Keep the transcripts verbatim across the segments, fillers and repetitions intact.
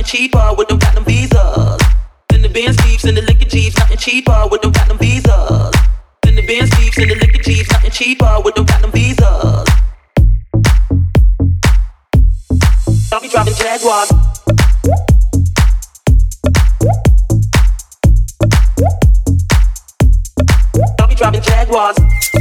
cheaper with them platinum visas. Then the Benz Jeeps and the liquor Jeeps, nothing cheaper with them platinum visas. Then the Benz Jeeps and the liquor Jeeps, nothing cheaper with them platinum visas. I'll be driving Jaguars. I'll be driving Jaguars.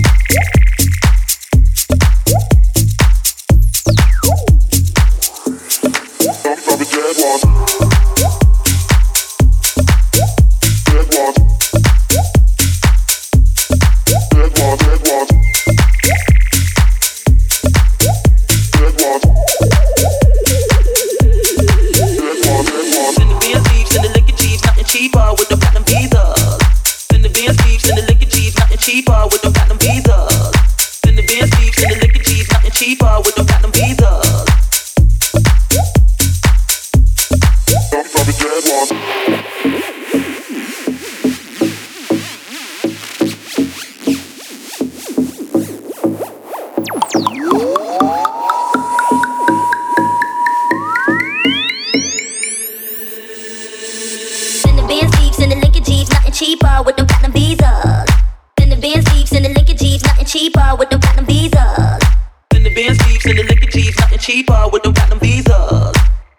Cheaper with them platinum visas. Then the Benz Jeeps and the liquor Jeeps, nothing cheaper with them platinum visas. Then the Benz Jeeps and the liquor Jeeps, nothing cheaper with them platinum visas.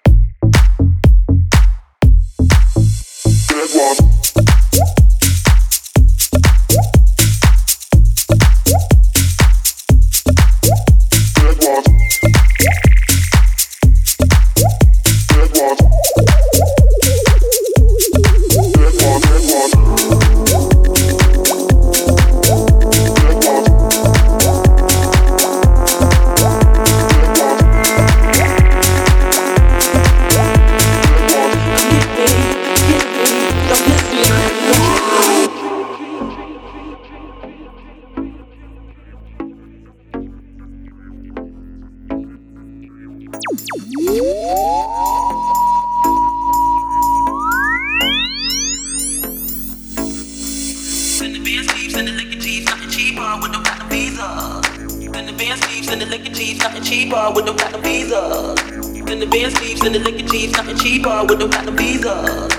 Then the Benz Jeeps and the liquor Jeeps, nothing cheaper with them platinum visas. Then the Benz Jeeps and the liquor Jeeps, nothing cheaper with them platinum visas. Then the Benz Jeeps and the liquor Jeeps, nothing cheaper with them platinum visas.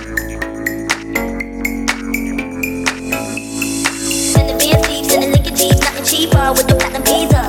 Then the Benz Jeeps and the liquor Jeeps, nothing cheaper with them platinum visas.